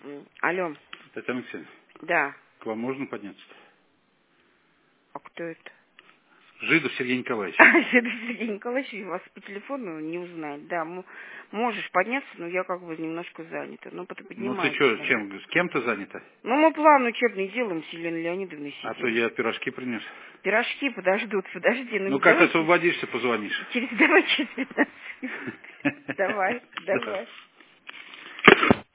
Алло. Татьяна Алексеевна, Да. к вам можно подняться? А кто это? Жидов Сергей Николаевич. Сергей Николаевич, вас по телефону не узнать. Да, можешь подняться, но я как бы немножко занята. Ну, Ну ты поднимайся. что, Да. чем, с кем-то занята? Ну, мы план учебный делаем с Еленой Леонидовной А то сидим. я пирожки принес. Пирожки подождут, подожди. Ну как давай освободишься, позвонишь. через 15 минут. Давай.